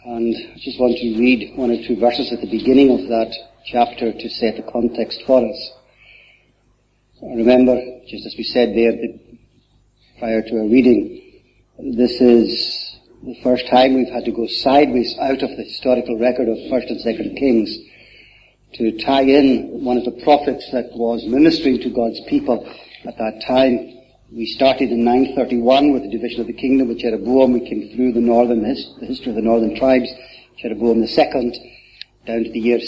And I just want to read one or two verses at the beginning of that chapter to set the context for us. Remember, just as we said there prior to our reading, this is the first time we've had to go sideways out of the historical record of 1st and 2nd Kings to tie in one of the prophets that was ministering to God's people at that time. We started in 931 with the division of the kingdom with Jeroboam. We came through the history of the northern tribes, Jeroboam II, down to the year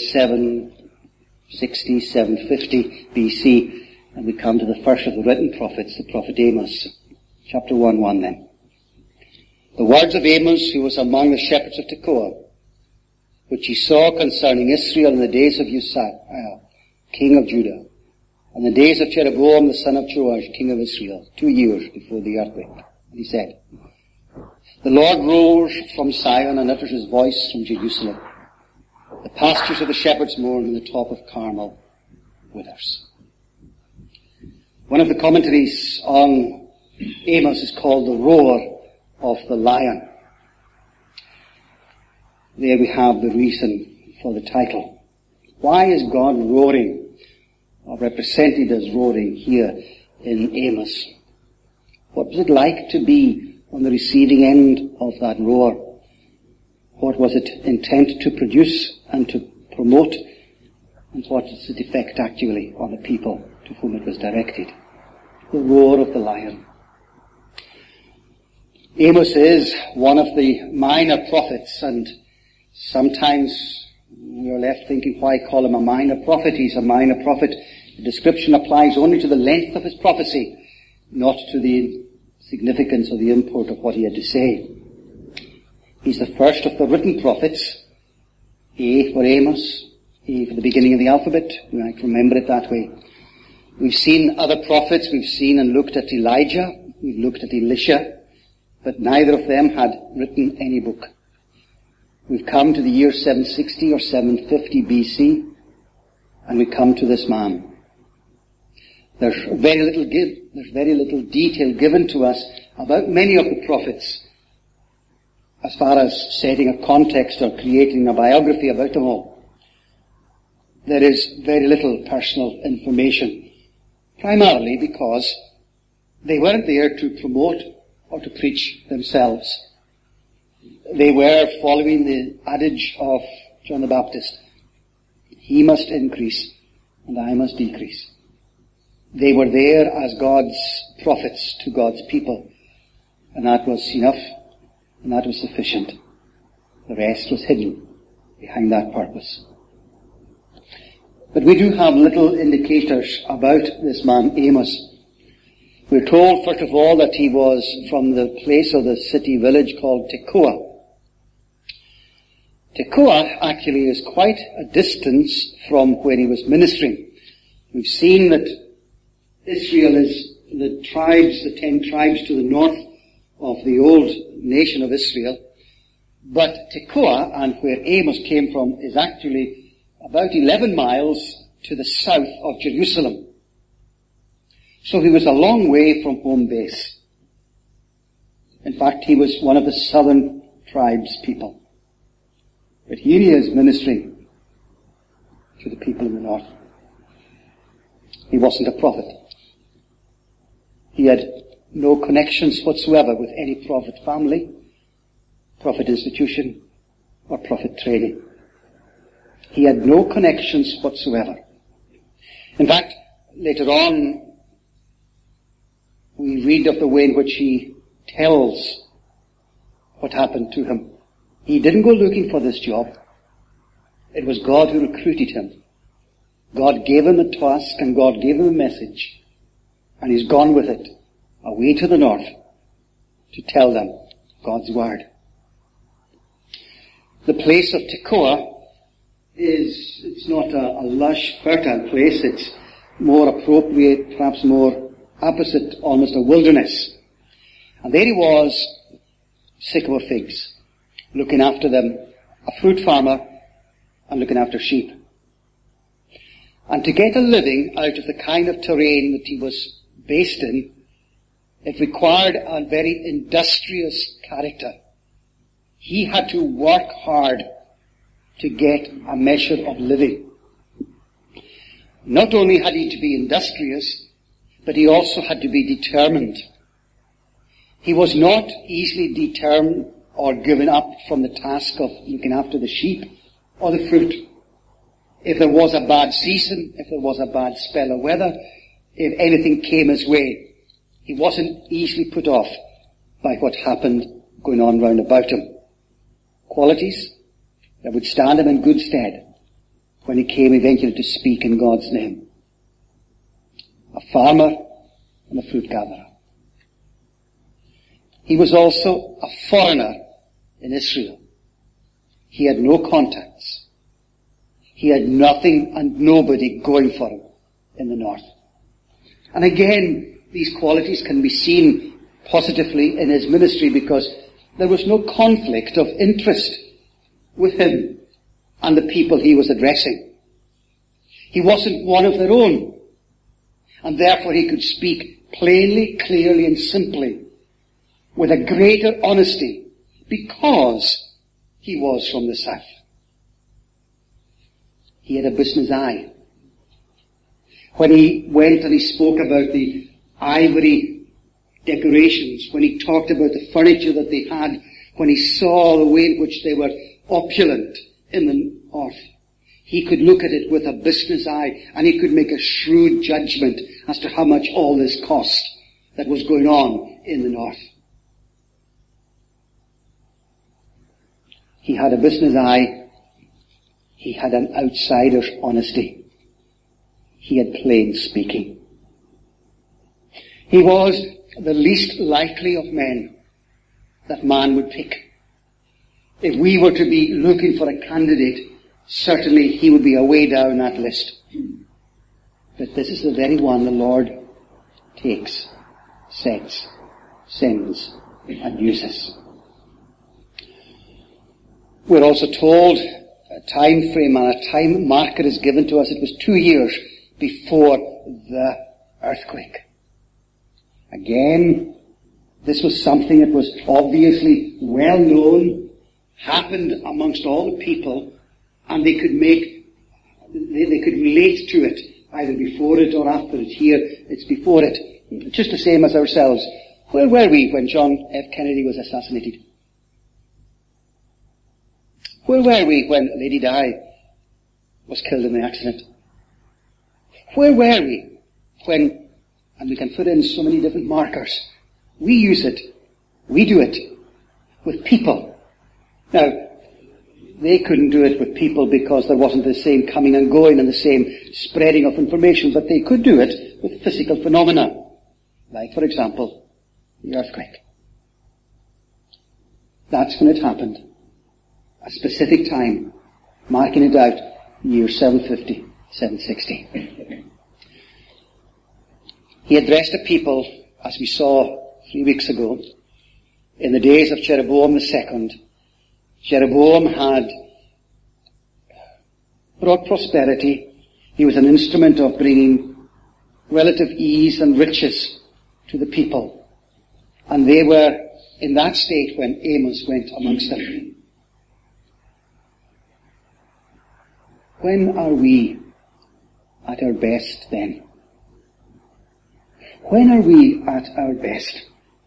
760, 750 BC, and we come to the first of the written prophets, the prophet Amos. Chapter 1:1 then. The words of Amos, who was among the shepherds of Tekoa, which he saw concerning Israel in the days of Uzziah, king of Judah, and the days of Jeroboam the son of Joash, king of Israel, 2 years before the earthquake. And he said, The Lord roars from Zion and utters his voice from Jerusalem. The pastures of the shepherds mourn, and the top of Carmel withers. One of the commentaries on Amos is called the roar of the lion. There we have the reason for the title. Why is God roaring, or represented as roaring here in Amos? What was it like to be on the receiving end of that roar? What was it intent to produce and to promote? And what is its effect actually on the people to whom it was directed? The roar of the lion. Amos is one of the minor prophets, and sometimes we are left thinking, why call him a minor prophet? He's a minor prophet. The description applies only to the length of his prophecy, not to the significance or the import of what he had to say. He's the first of the written prophets. A for Amos, A for the beginning of the alphabet. We might remember it that way. We've seen other prophets. We've seen and looked at Elijah. We've looked at Elisha. But neither of them had written any book. We've come to the year 760 or 750 BC, and we come to this man. There's very little detail given to us about many of the prophets as far as setting a context or creating a biography about them all. There is very little personal information, primarily because they weren't there to promote or to preach themselves. They were following the adage of John the Baptist, he must increase and I must decrease. They were there as God's prophets to God's people, and that was enough, and that was sufficient. The rest was hidden behind that purpose. But we do have little indicators about this man Amos. We're told, first of all, that he was from the place of the city village called Tekoa. Tekoa actually is quite a distance from where he was ministering. We've seen that Israel is the 10 tribes to the north of the old nation of Israel. But Tekoa, and where Amos came from, is actually about 11 miles to the south of Jerusalem. So he was a long way from home base. In fact, he was one of the southern tribes people. But here he is ministering to the people in the north. He wasn't a prophet. He had no connections whatsoever with any prophet family, prophet institution, or prophet training. He had no connections whatsoever. In fact, later on, we read of the way in which he tells what happened to him. He didn't go looking for this job. It was God who recruited him. God gave him a task and God gave him a message, and he's gone with it away to the north to tell them God's word. The place of Tekoa it's not a lush, fertile place. It's more appropriate, perhaps more opposite, almost a wilderness. And there he was, sycamore figs, looking after them, a fruit farmer, and looking after sheep. And to get a living out of the kind of terrain that he was based in, it required a very industrious character. He had to work hard to get a measure of living. Not only had he to be industrious, but he also had to be determined. He was not easily determined or given up from the task of looking after the sheep or the fruit. If there was a bad season, if there was a bad spell of weather, if anything came his way, he wasn't easily put off by what happened going on round about him. Qualities that would stand him in good stead when he came eventually to speak in God's name. A farmer and a fruit gatherer. He was also a foreigner in Israel. He had no contacts. He had nothing and nobody going for him in the north. And again, these qualities can be seen positively in his ministry because there was no conflict of interest with him and the people he was addressing. He wasn't one of their own, and therefore he could speak plainly, clearly, and simply with a greater honesty because he was from the south. He had a business eye. When he went and he spoke about the ivory decorations, when he talked about the furniture that they had, when he saw the way in which they were opulent in the north, he could look at it with a business eye and he could make a shrewd judgment as to how much all this cost that was going on in the north. He had a business eye. He had an outsider's honesty. He had plain speaking. He was the least likely of men that man would pick. If we were to be looking for a candidate, certainly he would be away down that list. But this is the very one the Lord takes, sets, sends, and uses. We're also told a time frame and a time marker is given to us. It was 2 years before the earthquake. Again, this was something that was obviously well known, happened amongst all the people, and they could relate to it, either before it or after it. Here, it's before it. Just the same as ourselves. Where were we when John F. Kennedy was assassinated? Where were we when Lady Di was killed in the accident? Where were we when, and we can put in so many different markers, we use it, we do it with people. Now, they couldn't do it with people because there wasn't the same coming and going and the same spreading of information, but they could do it with physical phenomena, like, for example, the earthquake. That's when it happened. A specific time, marking it out, year 750, 760. He addressed the people, as we saw 3 weeks ago, in the days of Jeroboam II. Jeroboam had brought prosperity. He was an instrument of bringing relative ease and riches to the people. And they were in that state when Amos went amongst them. When are we at our best then? When are we at our best?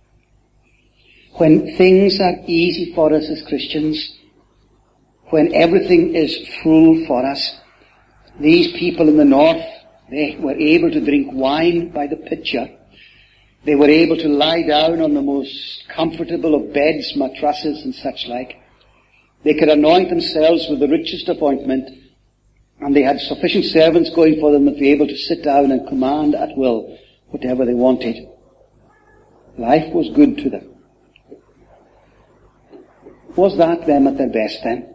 When things are easy for us as Christians, when everything is full for us. These people in the north, they were able to drink wine by the pitcher. They were able to lie down on the most comfortable of beds, mattresses and such like. They could anoint themselves with the richest of ointment, and they had sufficient servants going for them to be able to sit down and command at will whatever they wanted. Life was good to them. Was that them at their best then?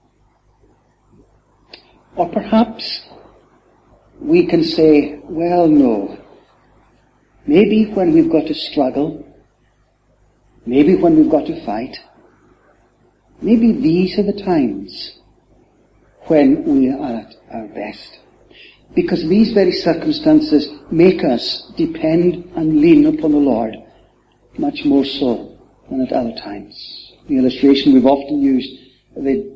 Or perhaps we can say, well, no. Maybe when we've got to struggle, maybe when we've got to fight, maybe these are the times when we are at our best. Because these very circumstances make us depend and lean upon the Lord much more so than at other times. the illustration we've often used, the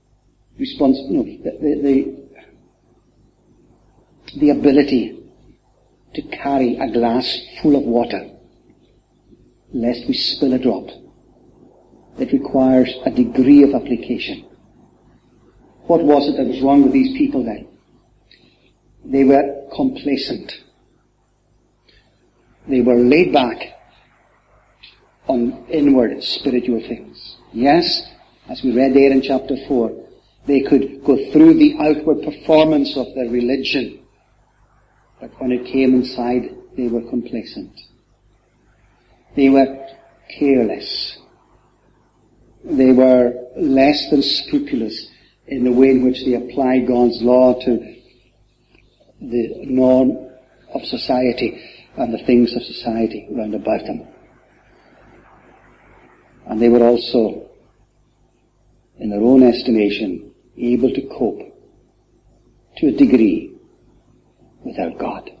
ability to carry a glass full of water, lest we spill a drop. It requires a degree of application. What was it that was wrong with these people then? They were complacent. They were laid back on inward spiritual things. Yes, as we read there in chapter 4, they could go through the outward performance of their religion, but when it came inside, they were complacent. They were careless. They were less than scrupulous in the way in which they applied God's law to the norm of society and the things of society round about them. And they were also, in their own estimation, able to cope to a degree without God.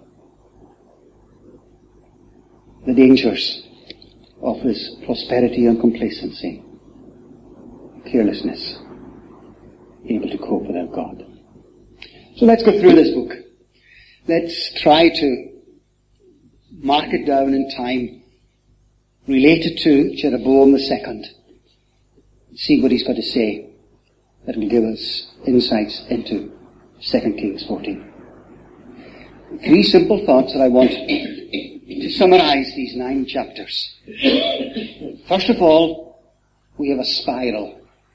The dangers of this prosperity and complacency. Carelessness. Able to cope without God. So let's go through this book. Let's try to mark it down in time, related to Jeroboam II. See what he's got to say that will give us insights into 2 Kings 14. 3 simple thoughts that I want to summarize these 9 chapters. First of all, we have a spiral.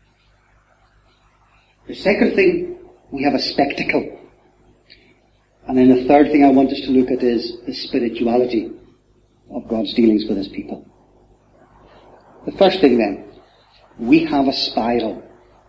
The second thing, we have a spectacle. And then the third thing I want us to look at is the spirituality of God's dealings with His people. The first thing then, we have a spiral.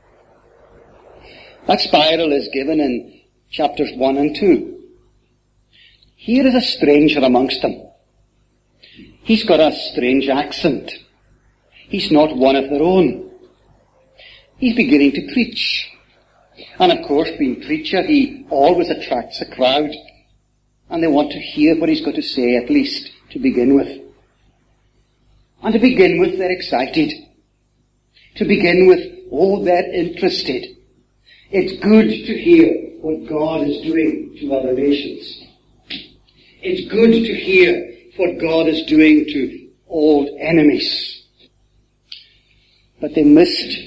That spiral is given in chapters 1 and 2. Here is a stranger amongst them. He's got a strange accent. He's not one of their own. He's beginning to preach. And of course, being preacher, he always attracts a crowd. And they want to hear what he's got to say, at least to begin with. And to begin with, they're excited. To begin with, they're interested. It's good to hear what God is doing to other nations. It's good to hear what God is doing to old enemies. But they missed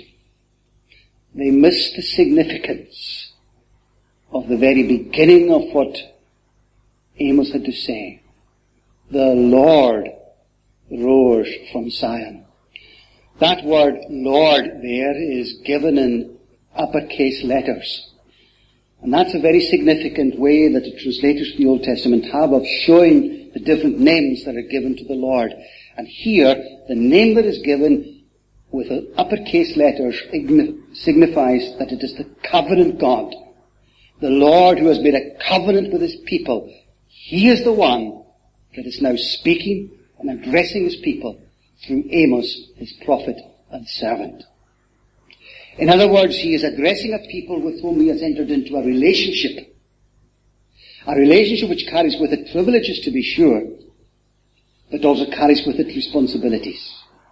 the significance of the very beginning of what Amos had to say. The Lord roars from Zion. That word Lord there is given in uppercase letters. And that's a very significant way that the translators of the Old Testament have of showing the different names that are given to the Lord. And here, the name that is given with uppercase letters signifies that it is the covenant God. The Lord who has made a covenant with His people. He is the one that is now speaking and addressing His people through Amos, His prophet and servant. In other words, He is addressing a people with whom He has entered into a relationship. A relationship which carries with it privileges, to be sure, but also carries with it responsibilities.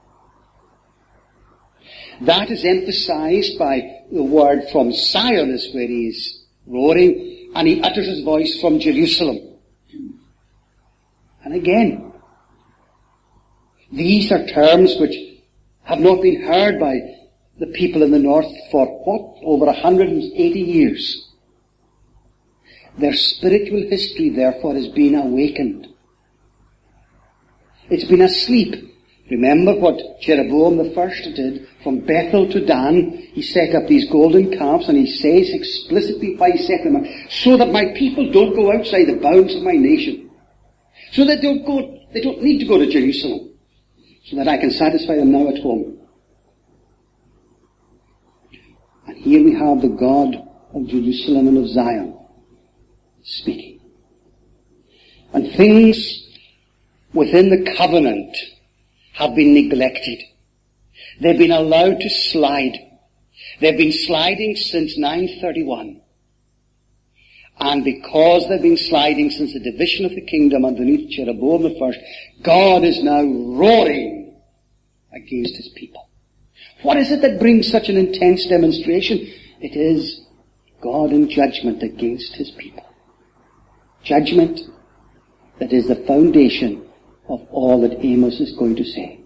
That is emphasized by the word from Zion, is where He is roaring, and He utters His voice from Jerusalem. And again, these are terms which have not been heard by the people in the north for over 180 years. Their spiritual history, therefore, has been awakened. It's been asleep. Remember what Jeroboam I did from Bethel to Dan. He set up these golden calves, and he says explicitly why he set them up. So that my people don't go outside the bounds of my nation. So that they don't need to go to Jerusalem. So that I can satisfy them now at home. And here we have the God of Jerusalem and of Zion speaking. And things within the covenant have been neglected. They've been allowed to slide. They've been sliding since 931. And because they've been sliding since the division of the kingdom underneath Jeroboam I, God is now roaring against His people. What is it that brings such an intense demonstration? It is God in judgment against his people. Judgment that is the foundation of all that Amos is going to say.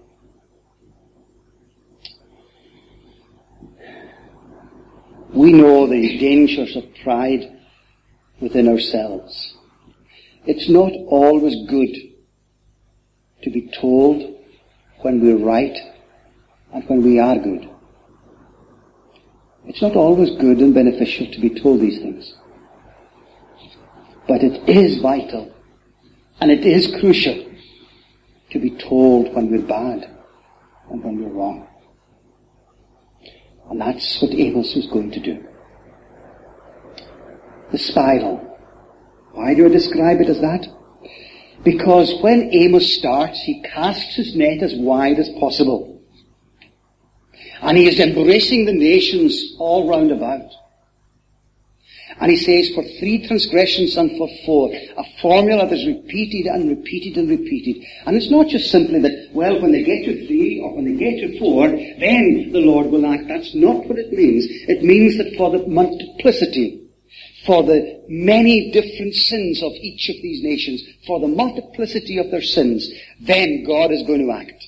We know the dangers of pride within ourselves. It's not always good to be told when we're right and when we are good. It's not always good and beneficial to be told these things. But it is vital and it is crucial to be told when we're bad and when we're wrong. And that's what Amos was going to do. The spiral. Why do I describe it as that? Because when Amos starts, he casts his net as wide as possible. And he is embracing the nations all round about. And he says, for 3 transgressions and for 4, a formula that is repeated and repeated and repeated. And it's not just simply that, well, when they get to 3 or when they get to 4, then the Lord will act. That's not what it means. It means that for the multiplicity, for the many different sins of each of these nations, for the multiplicity of their sins, then God is going to act.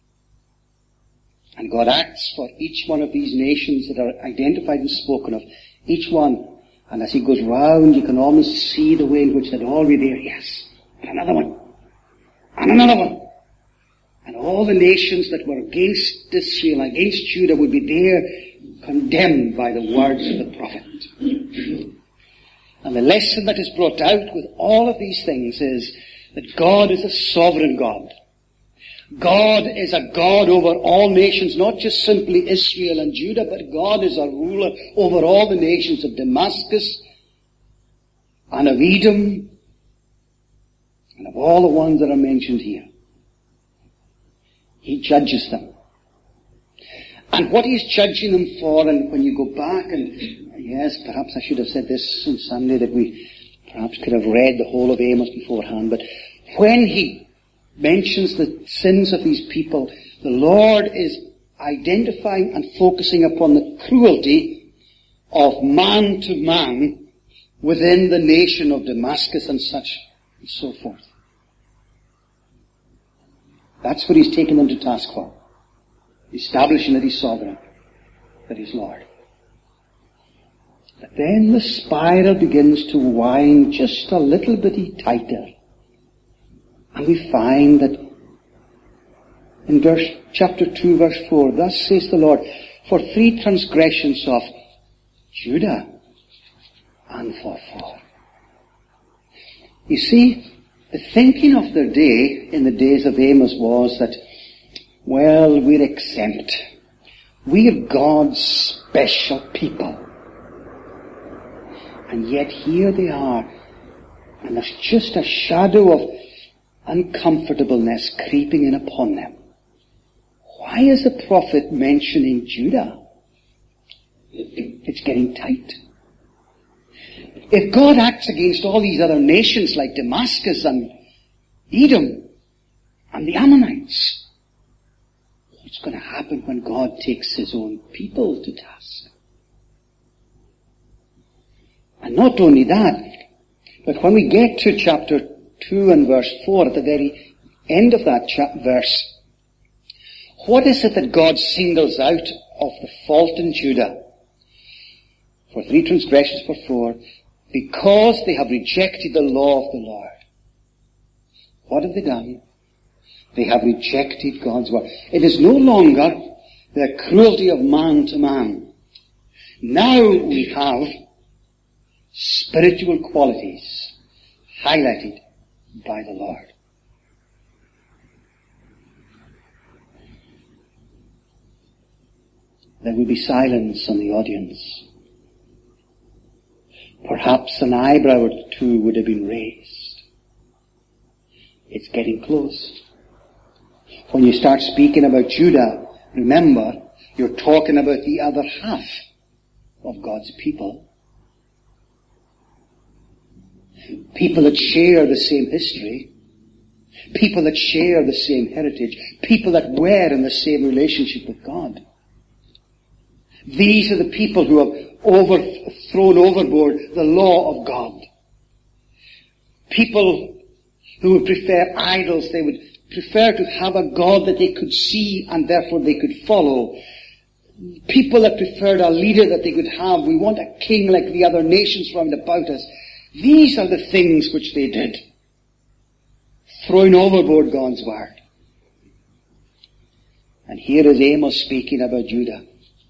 And God acts for each one of these nations that are identified and spoken of. Each one. And as he goes round, you can almost see the way in which they'd all be there. Yes. And another one. And another one. And all the nations that were against Israel, against Judah, would be there condemned by the words of the prophet. And the lesson that is brought out with all of these things is that God is a sovereign God. God is a God over all nations, not just simply Israel and Judah, but God is a ruler over all the nations of Damascus and of Edom and of all the ones that are mentioned here. He judges them. And what he's judging them for, and when you go back, and yes, perhaps I should have said this on Sunday, that we perhaps could have read the whole of Amos beforehand, but when he mentions the sins of these people, the Lord is identifying and focusing upon the cruelty of man to man within the nation of Damascus and such and so forth. That's what he's taken them to task for. Establishing that he's sovereign, that he's Lord. But then the spiral begins to wind just a little bit tighter. And we find that in chapter 2, verse 4, thus says the Lord, for 3 transgressions of Judah and for 4. You see, the thinking of their day in the days of Amos was that, well, we're exempt. We're God's special people. And yet here they are. And there's just a shadow of uncomfortableness creeping in upon them. Why is the prophet mentioning Judah? It's getting tight. If God acts against all these other nations like Damascus and Edom and the Ammonites, what's going to happen when God takes his own people to task? And not only that, but when we get to chapter 2 and verse 4, at the very end of that verse, what is it that God singles out of the fault in Judah? For 3 transgressions, for 4, because they have rejected the law of the Lord. What have they done? They have rejected God's word. It is no longer the cruelty of man to man. Now we have spiritual qualities highlighted by the Lord. There will be silence on the audience. Perhaps an eyebrow or 2 would have been raised. It's getting close. When you start speaking about Judah, remember, you're talking about the other half of God's people. People that share the same history. People that share the same heritage. People that were in the same relationship with God. These are the people who have thrown overboard the law of God. People who would prefer idols. They would prefer to have a God that they could see and therefore they could follow. People that preferred a leader that they could have. We want a king like the other nations round about us. These are the things which they did. Throwing overboard God's word. And here is Amos speaking about Judah.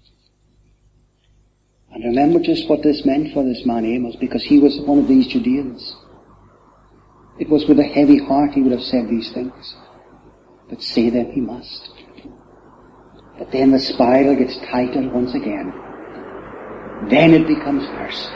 And remember just what this meant for this man Amos, because he was one of these Judeans. It was with a heavy heart he would have said these things. But say them he must. But then the spiral gets tighter once again. Then it becomes worse.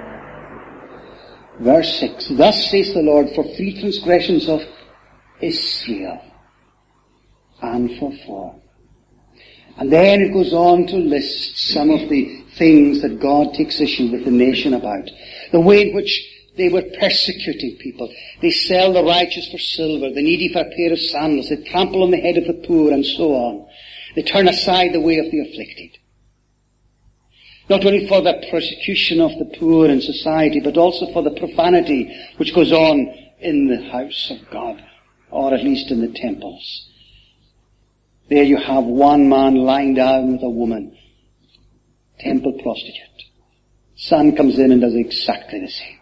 Verse 6, Thus says the Lord, for 3 transgressions of Israel, and for 4. And then it goes on to list some of the things that God takes issue with the nation about. The way in which they were persecuting people. They sell the righteous for silver, the needy for a pair of sandals. They trample on the head of the poor, and so on. They turn aside the way of the afflicted. Not only for the persecution of the poor in society, but also for the profanity which goes on in the house of God, or at least in the temples. There you have one man lying down with a woman, temple prostitute. Son comes in and does exactly the same.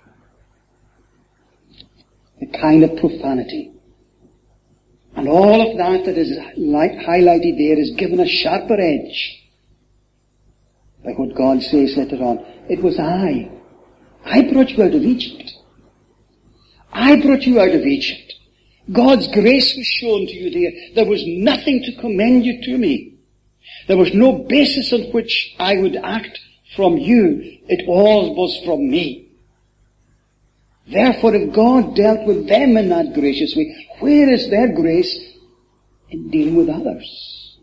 The kind of profanity. And all of that is highlighted there is given a sharper edge by what God says later on. It was I brought you out of Egypt. I brought you out of Egypt. God's grace was shown to you there. There was nothing to commend you to me. There was no basis on which I would act from you. It all was from me. Therefore, if God dealt with them in that gracious way, where is their grace in dealing with others?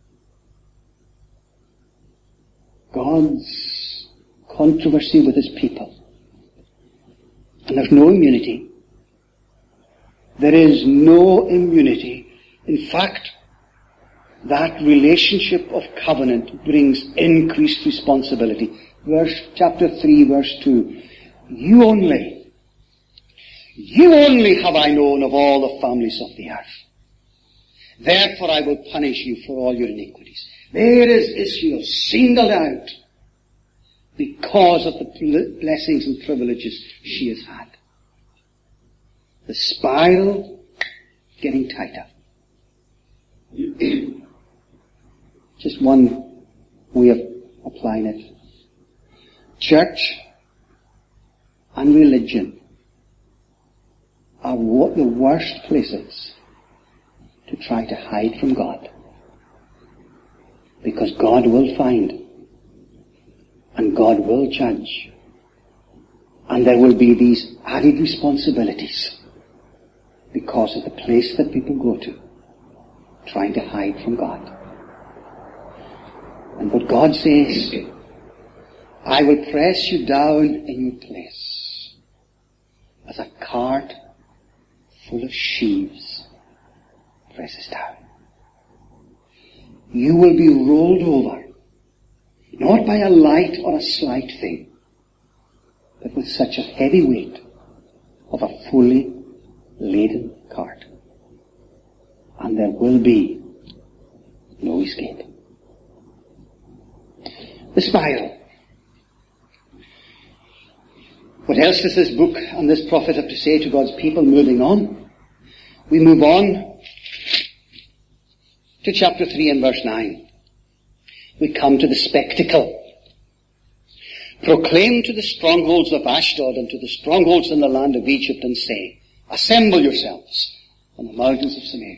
God's controversy with his people. And there's no immunity. There is no immunity. In fact, that relationship of covenant brings increased responsibility. Chapter 3, verse 2. You only have I known of all the families of the earth. Therefore I will punish you for all your iniquities. There is Israel singled out because of the blessings and privileges she has had. The spiral getting tighter. Just one way of applying it. Church and religion are what the worst places to try to hide from God. Because God will find, and God will judge, and there will be these added responsibilities because of the place that people go to, trying to hide from God. And what God says, I will press you down in your place as a cart full of sheaves presses down. You will be rolled over, not by a light or a slight thing, but with such a heavy weight of a fully laden cart. And there will be no escape. The spiral. What else does this book and this prophet have to say to God's people moving on? We move on to chapter 3 and verse 9. We come to the spectacle. Proclaim to the strongholds of Ashdod and to the strongholds in the land of Egypt and say, assemble yourselves on the mountains of Samaria.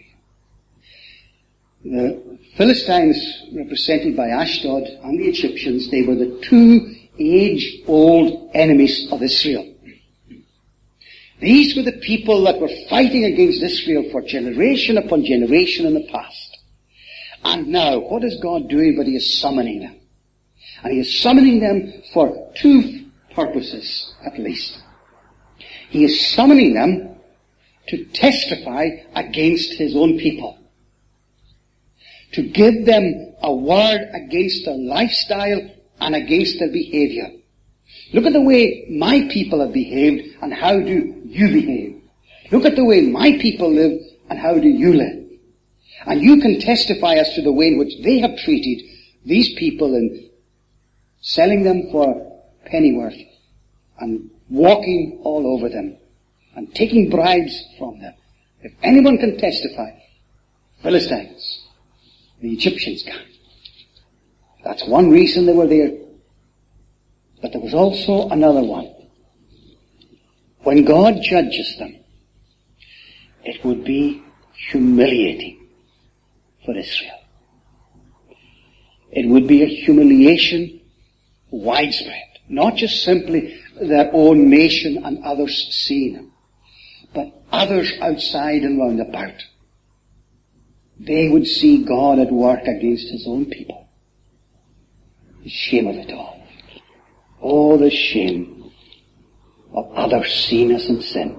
The Philistines, represented by Ashdod, and the Egyptians, they were the two age-old enemies of Israel. These were the people that were fighting against Israel for generation upon generation in the past. And now, what is God doing? But he is summoning them. And he is summoning them for two purposes, at least. He is summoning them to testify against his own people. to give them a word against their lifestyle and against their behavior. Look at the way my people have behaved, and how do you behave? Look at the way my people live, and how do you live? And you can testify as to the way in which they have treated these people in selling them for pennyworth and walking all over them and taking bribes from them. If anyone can testify, Philistines, the Egyptians can. That's one reason they were there. But there was also another one. When God judges them, it would be humiliating for Israel. It would be a humiliation widespread. Not just simply their own nation and others seeing them, but others outside and round about. They would see God at work against His own people. The shame of it all. Oh, the shame of others seeing us in sin.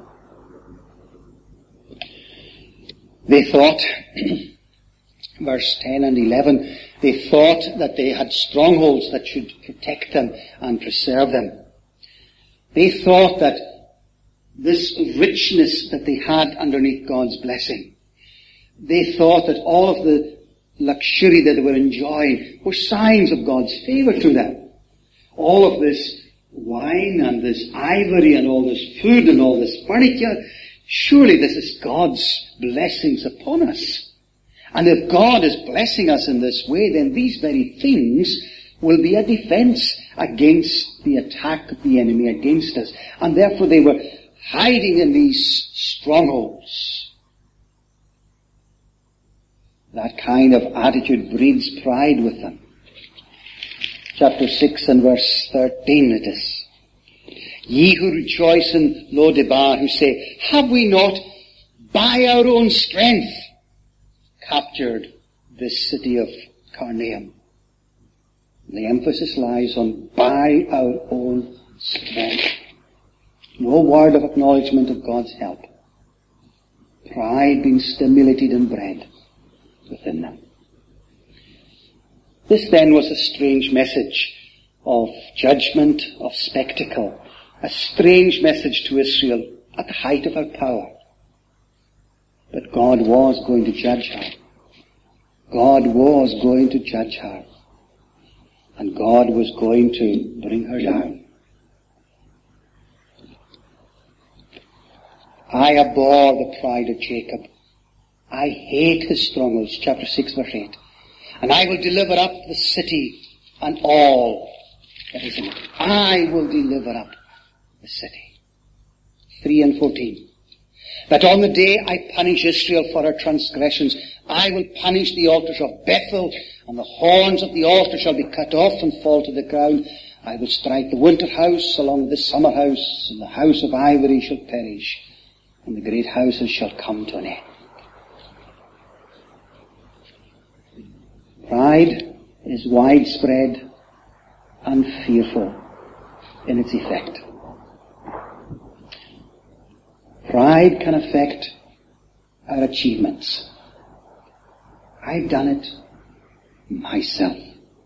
They thought, verse 10 and 11, they thought that they had strongholds that should protect them and preserve them. They thought that this richness that they had underneath God's blessing, they thought that all of the luxury that they were enjoying were signs of God's favor to them. All of this wine and this ivory and all this food and all this furniture, surely this is God's blessings upon us. And if God is blessing us in this way, then these very things will be a defense against the attack of the enemy against us. And therefore they were hiding in these strongholds. That kind of attitude breeds pride with them. Chapter 6 and verse 13 it is. Ye who rejoice in Lo-debar, who say, have we not by our own strength captured this city of Carnaim? The emphasis lies on by our own strength. No word of acknowledgement of God's help. Pride being stimulated and bred within them. This then was a strange message of judgment, of spectacle. A strange message to Israel at the height of her power. But God was going to judge her. God was going to judge her. And God was going to bring her down. I abhor the pride of Jacob. I hate his strongholds. Chapter 6 verse 8. And I will deliver up the city and all that is in it. I will deliver up the city. 3 and 14. That on the day I punish Israel for her transgressions, I will punish the altars of Bethel, and the horns of the altar shall be cut off and fall to the ground. I will strike the winter house along with the summer house, and the house of ivory shall perish, and the great houses shall come to an end. Pride is widespread and fearful in its effect. Pride can affect our achievements. I've done it myself.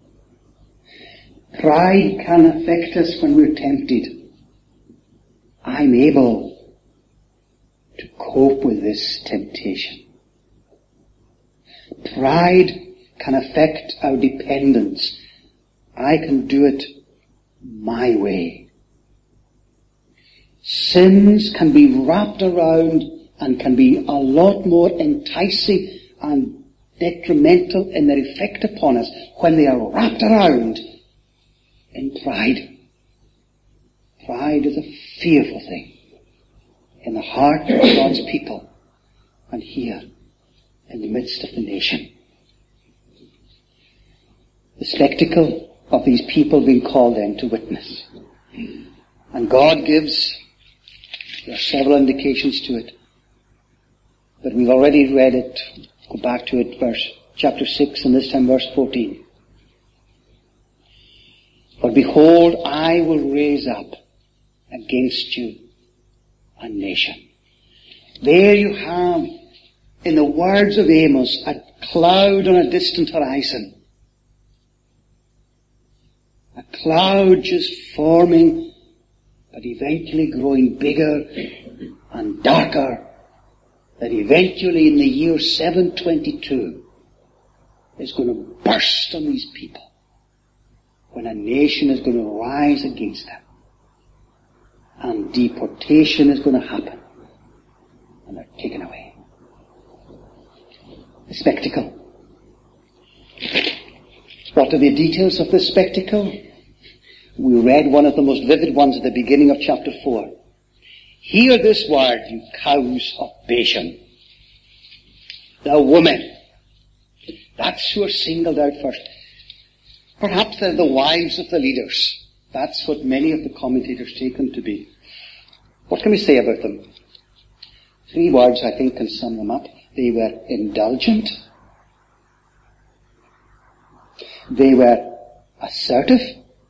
Pride can affect us when we're tempted. I'm able to cope with this temptation. Pride can affect our dependence. I can do it my way. Sins can be wrapped around and can be a lot more enticing and detrimental in their effect upon us when they are wrapped around in pride. Pride is a fearful thing in the heart of God's people and here in the midst of the nation. The spectacle of these people being called in to witness. And God gives, there are several indications to it, but we've already read it. Go back to it, chapter 6, and this time verse 14. For behold, I will raise up against you a nation. There you have, in the words of Amos, a cloud on a distant horizon. A cloud just forming, but eventually growing bigger and darker, that eventually in the year 722 is going to burst on these people, when a nation is going to rise against them, and deportation is going to happen, and they're taken away. The spectacle. What are the details of this spectacle? We read one of the most vivid ones at the beginning of chapter 4. Hear this word, you cows of Bashan. The women. That's who are singled out first. Perhaps they're the wives of the leaders. That's what many of the commentators take them to be. What can we say about them? 3 words, I think, can sum them up. They were indulgent. They were assertive.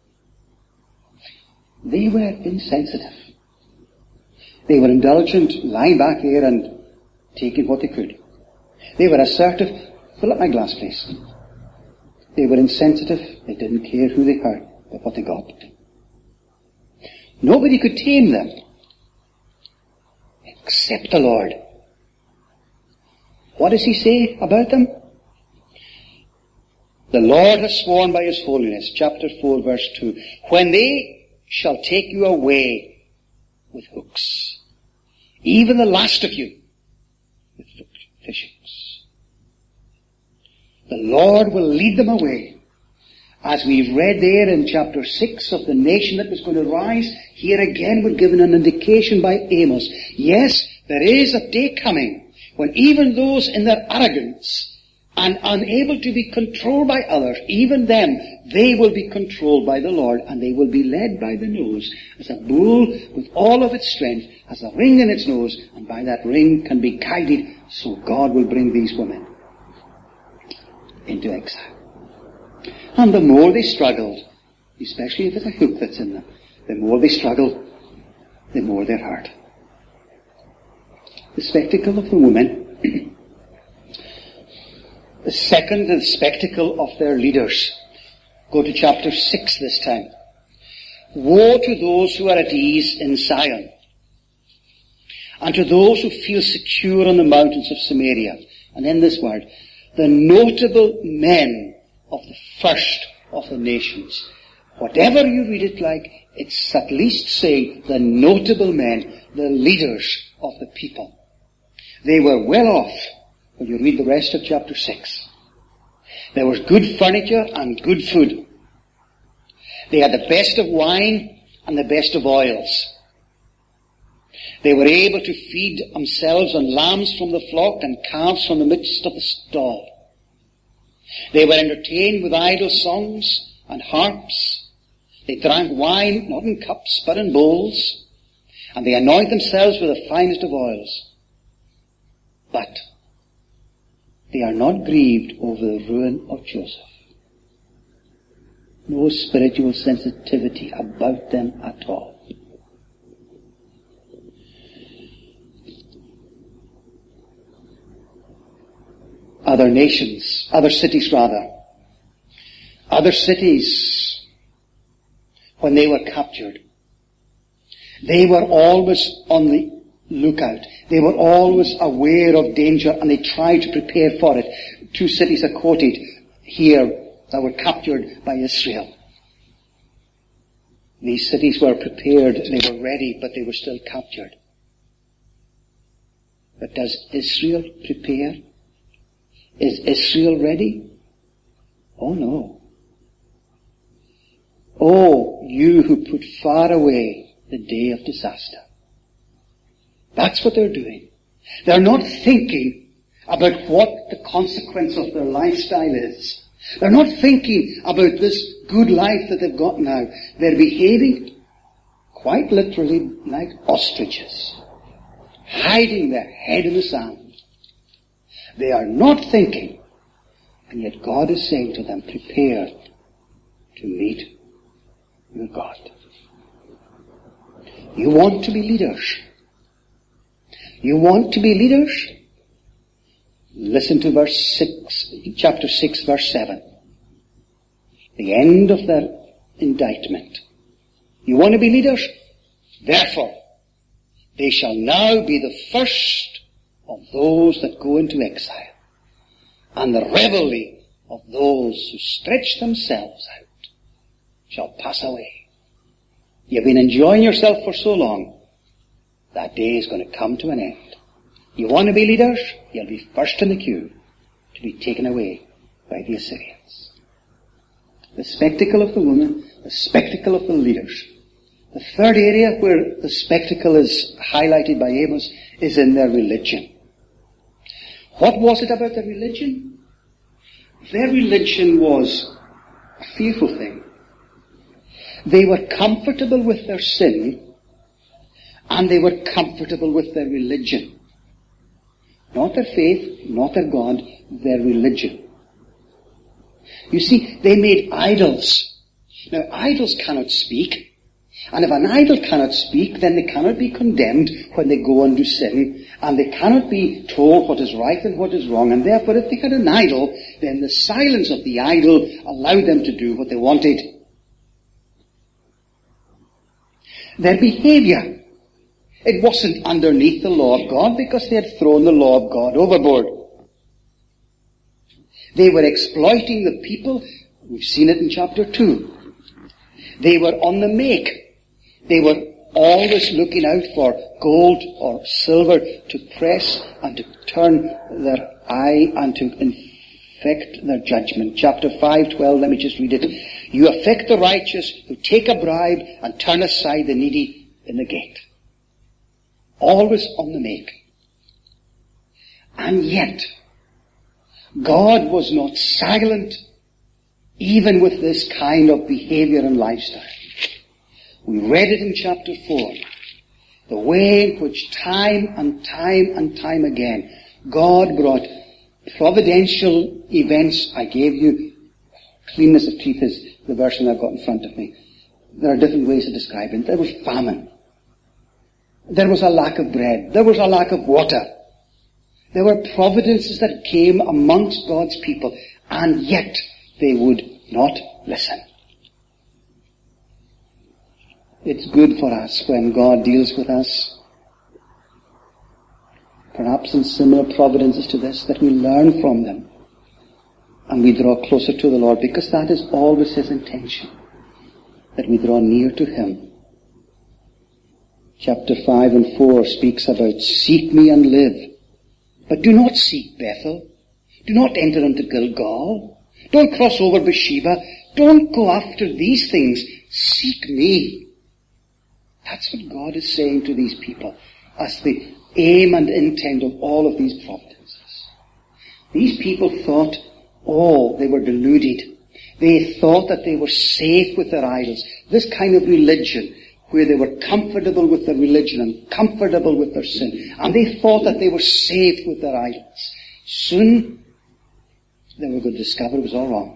They were insensitive. They were indulgent, lying back there and taking what they could. They were assertive. Fill up my glass, please. They were insensitive. They didn't care who they hurt, but what they got. Nobody could tame them except the Lord. What does he say about them? The Lord has sworn by his holiness, chapter 4, verse 2, when they shall take you away with hooks, even the last of you with fishings. The Lord will lead them away. As we've read there in chapter 6 of the nation that was going to rise, here again we're given an indication by Amos. Yes, there is a day coming when even those in their arrogance and unable to be controlled by others, even them, they will be controlled by the Lord, and they will be led by the nose, as a bull with all of its strength has a ring in its nose, and by that ring can be guided, so God will bring these women into exile. And the more they struggled, especially if it's a hook that's in them, the more they struggled, the more they're hurt. The spectacle of the women. The second, the spectacle of their leaders. Go to chapter 6 this time. Woe to those who are at ease in Zion, and to those who feel secure on the mountains of Samaria. And in this word, the notable men of the first of the nations. Whatever you read it like, it's at least saying the notable men, the leaders of the people. They were well off when you read the rest of chapter 6. There was good furniture and good food. They had the best of wine and the best of oils. They were able to feed themselves on lambs from the flock and calves from the midst of the stall. They were entertained with idle songs and harps. They drank wine not in cups but in bowls. And they anoint themselves with the finest of oils. But they are not grieved over the ruin of Joseph. No spiritual sensitivity about them at all. Other nations, other cities, when they were captured, they were always on the lookout. They were always aware of danger, and they tried to prepare for it. 2 cities are quoted here that were captured by Israel. These cities were prepared, they were ready, but they were still captured. But does Israel prepare? Is Israel ready? Oh no. Oh, you who put far away the day of disaster. That's what they're doing. They're not thinking about what the consequence of their lifestyle is. They're not thinking about this good life that they've got now. They're behaving quite literally like ostriches, hiding their head in the sand. They are not thinking, and yet God is saying to them, prepare to meet your God. You want to be leaders. You want to be leaders? Listen to verse 6, chapter 6, verse 7. The end of their indictment. You want to be leaders? Therefore, they shall now be the first of those that go into exile, and the revelry of those who stretch themselves out shall pass away. You've been enjoying yourself for so long, that day is going to come to an end. You want to be leaders? You'll be first in the queue to be taken away by the Assyrians. The spectacle of the woman, the spectacle of the leaders. The third area where the spectacle is highlighted by Amos is in their religion. What was it about their religion? Their religion was a fearful thing. They were comfortable with their sin, and they were comfortable with their religion. Not their faith, not their God, their religion. You see, they made idols. Now, idols cannot speak. And if an idol cannot speak, then they cannot be condemned when they go and do sin. And they cannot be told what is right and what is wrong. And therefore, if they had an idol, then the silence of the idol allowed them to do what they wanted. Their behavior, it wasn't underneath the law of God because they had thrown the law of God overboard. They were exploiting the people. We've seen it in chapter 2. They were on the make. They were always looking out for gold or silver to press and to turn their eye and to infect their judgment. Chapter 5:12, let me just read it. You affect the righteous who take a bribe and turn aside the needy in the gate. Always on the make. And yet, God was not silent even with this kind of behavior and lifestyle. We read it in chapter 4. The way in which time and time again God brought providential events. I gave you, cleanness of teeth is the version I've got in front of me. There are different ways of describing it. There was famine. There was a lack of bread. There was a lack of water. There were providences that came amongst God's people, and yet they would not listen. It's good for us when God deals with us, perhaps in similar providences to this, that we learn from them and we draw closer to the Lord, because that is always His intention, that we draw near to Him. Chapter 5 and 4 speaks about seek me and live. But do not seek Bethel. Do not enter into Gilgal. Don't cross over Beersheba. Don't go after these things. Seek me. That's what God is saying to these people as the aim and intent of all of these providences. These people thought, they were deluded. They thought that they were safe with their idols. This kind of religion, where they were comfortable with their religion and comfortable with their sin. And they thought that they were safe with their idols. Soon, they were going to discover it was all wrong.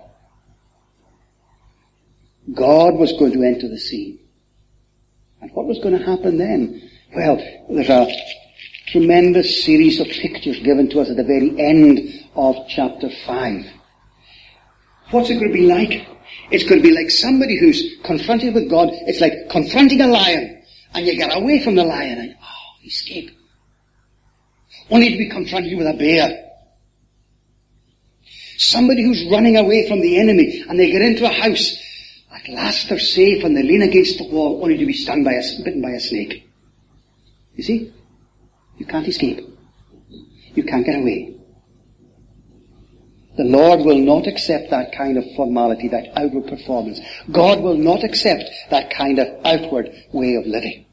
God was going to enter the scene. And what was going to happen then? Well, there's a tremendous series of pictures given to us at the very end of chapter 5. What's it going to be like? It's going to be like somebody who's confronted with God. It's like confronting a lion, and you get away from the lion and, escape. Only to be confronted with a bear. Somebody who's running away from the enemy, and they get into a house. At last they're safe, and they lean against the wall, only to be bitten by a snake. You see? You can't escape. You can't get away. The Lord will not accept that kind of formality, that outward performance. God will not accept that kind of outward way of living.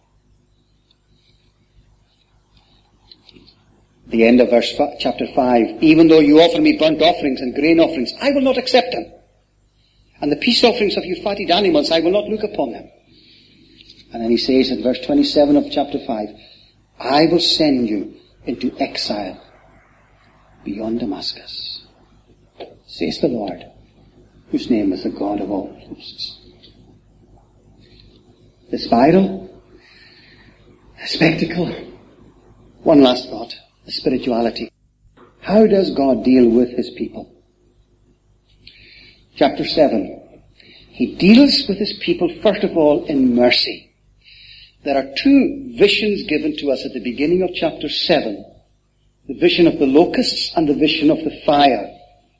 The end of chapter 5. Even though you offer me burnt offerings and grain offerings, I will not accept them. And the peace offerings of you fatted animals, I will not look upon them. And then he says in verse 27 of chapter 5, I will send you into exile beyond Damascus, says the Lord, whose name is the God of all hosts. The spiral, the spectacle. One last thought, the spirituality. How does God deal with his people? Chapter 7. He deals with his people, first of all, in mercy. There are two visions given to us at the beginning of chapter 7. The vision of the locusts and the vision of the fire.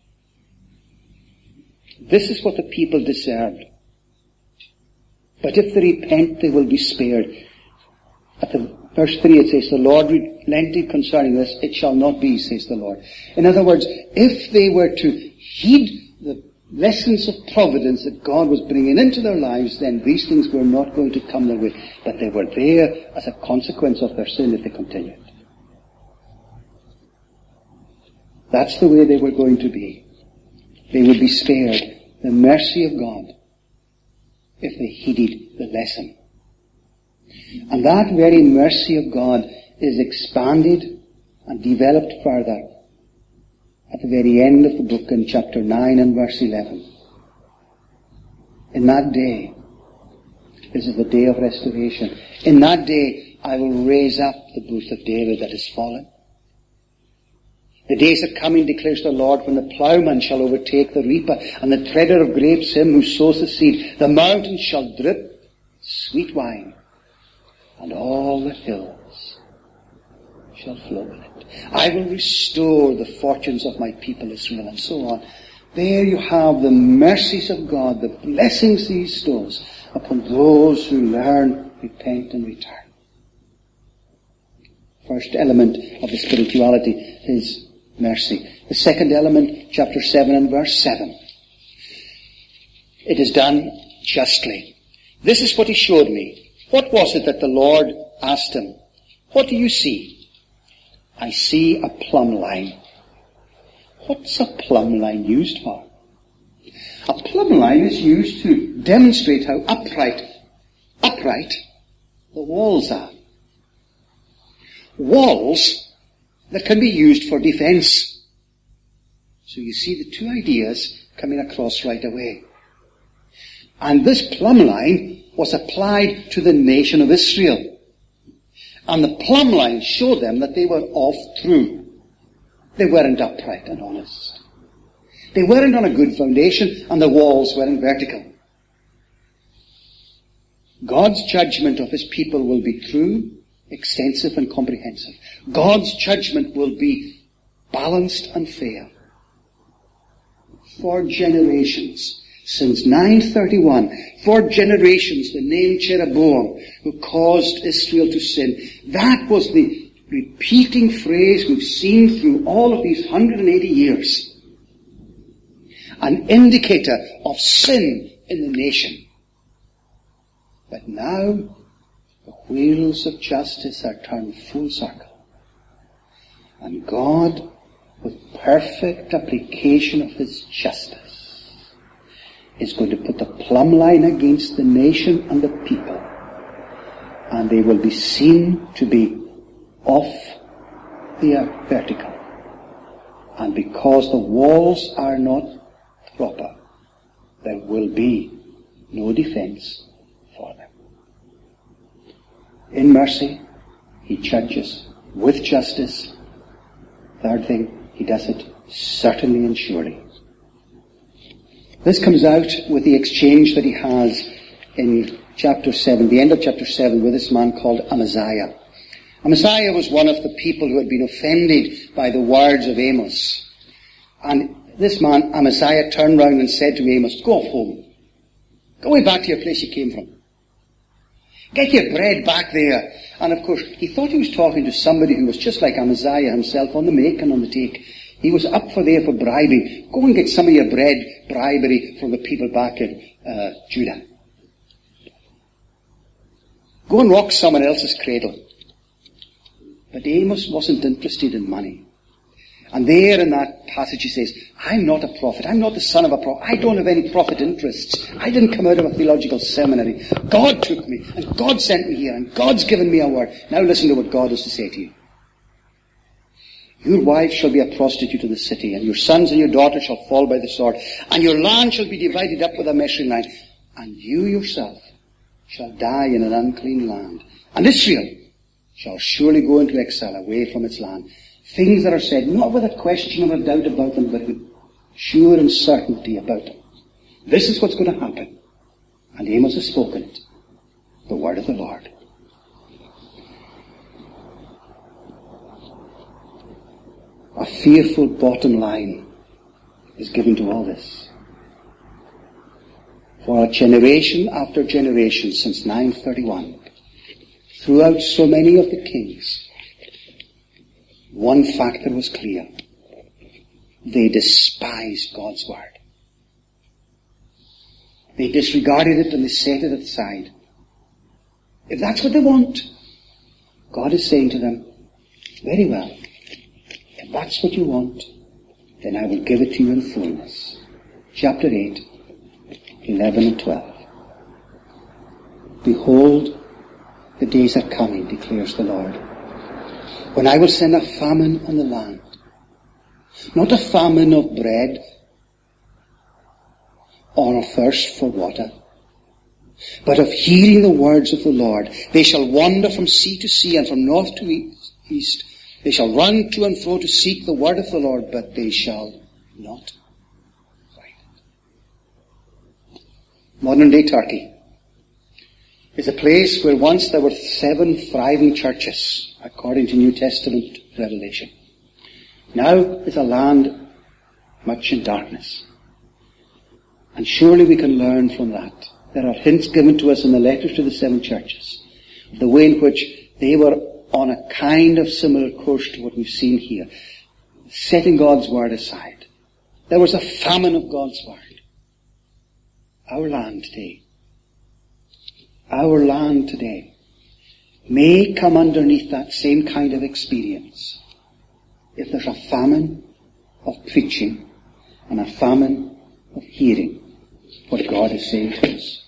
This is what the people deserved. But if they repent, they will be spared. At the verse 3 it says, the Lord relented concerning this, it shall not be, says the Lord. In other words, if they were to heed the lessons of providence that God was bringing into their lives, then these things were not going to come their way. But they were there as a consequence of their sin if they continued. That's the way they were going to be. They would be spared the mercy of God if they heeded the lesson. And that very mercy of God is expanded and developed further at the very end of the book in chapter 9 and verse 11. In that day, this is the day of restoration. In that day, I will raise up the booth of David that is fallen. The days are coming, declares the Lord, when the plowman shall overtake the reaper, and the treader of grapes him who sows the seed. The mountains shall drip sweet wine, and all the hills shall flow with it. I will restore the fortunes of my people Israel, and so on. There you have the mercies of God, the blessings he bestows upon those who learn, repent, and return. First element of the spirituality is mercy. The second element, chapter 7 and verse 7. It is done justly. This is what he showed me. What was it that the Lord asked him? What do you see? I see a plumb line. What's a plumb line used for? A plumb line is used to demonstrate how upright the walls are. Walls that can be used for defense. So you see the two ideas coming across right away. And this plumb line was applied to the nation of Israel. And the plumb line showed them that they were off through. They weren't upright and honest. They weren't on a good foundation, and the walls weren't vertical. God's judgment of his people will be true, extensive and comprehensive. God's judgment will be balanced and fair. For generations, since 931, for generations, the name Jeroboam, who caused Israel to sin, that was the repeating phrase we've seen through all of these 180 years. An indicator of sin in the nation. But now, the wheels of justice are turned full circle. And God, with perfect application of his justice, is going to put the plumb line against the nation and the people. And they will be seen to be off the vertical. And because the walls are not proper, there will be no defense for them. In mercy, he judges with justice. Third thing, he does it certainly and surely. This comes out with the exchange that he has in chapter 7, the end of chapter 7, with this man called Amaziah. Amaziah was one of the people who had been offended by the words of Amos. And this man, Amaziah, turned round and said to Amos, go off home. Go way back to your place you came from. Get your bread back there. And of course, he thought he was talking to somebody who was just like Amaziah himself, on the make and on the take. He was up for bribing. Go and get some of your bread, bribery, from the people back in Judah. Go and rock someone else's cradle. But Amos wasn't interested in money. And there in that passage he says, I'm not a prophet. I'm not the son of a prophet. I don't have any prophet interests. I didn't come out of a theological seminary. God took me, and God sent me here, and God's given me a word. Now listen to what God has to say to you. Your wife shall be a prostitute of the city, and your sons and your daughters shall fall by the sword, and your land shall be divided up with a measuring line, and you yourself shall die in an unclean land. And Israel shall surely go into exile away from its land. Things that are said, not with a question or a doubt about them, but with sure and certainty about them. This is what's going to happen. And Amos has spoken it. The word of the Lord. A fearful bottom line is given to all this. For a generation after generation since 931, throughout so many of the kings, one factor was clear. They despised God's word. They disregarded it and they set it aside. If that's what they want, God is saying to them, very well, if that's what you want, then I will give it to you in fullness. Chapter 8, 11 and 12. Behold, the days are coming, declares the Lord, when I will send a famine on the land. Not a famine of bread or a thirst for water, but of hearing the words of the Lord. They shall wander from sea to sea and from north to east. They shall run to and fro to seek the word of the Lord, but they shall not find it. Modern day Turkey is a place where once there were 7 thriving churches, according to New Testament revelation. Now is a land much in darkness. And surely we can learn from that. There are hints given to us in the letters to the 7 churches of the way in which they were on a kind of similar course to what we've seen here, setting God's word aside. There was a famine of God's word. Our land today may come underneath that same kind of experience if there's a famine of preaching and a famine of hearing what God is saying to us.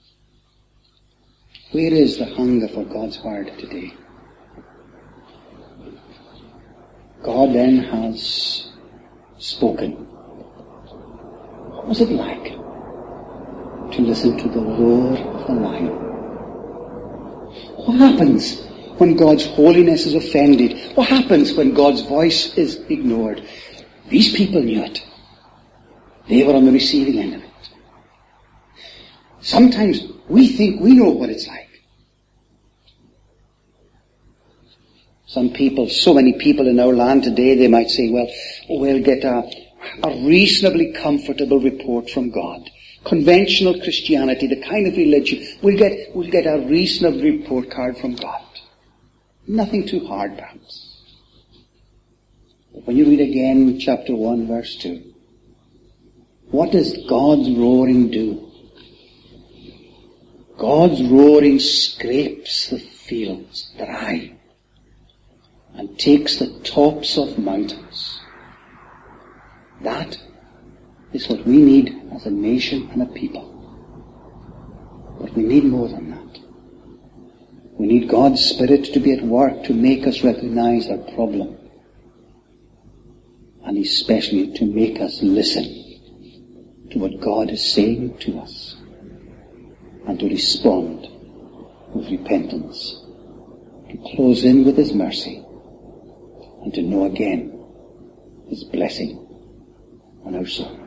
Where is the hunger for God's word today? God then has spoken. What was it like to listen to the roar of the lion? What happens when God's holiness is offended? What happens when God's voice is ignored? These people knew it. They were on the receiving end of it. Sometimes we think we know what it's like. Some people, so many people in our land today, they might say, well, we'll get a reasonably comfortable report from God. Conventional Christianity, the kind of religion, we'll get a reasonable report card from God. Nothing too hard, perhaps. But when you read again chapter 1, verse 2, what does God's roaring do? God's roaring scrapes the fields dry and takes the tops of mountains. That is what we need as a nation and a people. But we need more than that. We need God's Spirit to be at work to make us recognize our problem. And especially to make us listen to what God is saying to us. And to respond with repentance. To close in with His mercy. And to know again His blessing on our soul.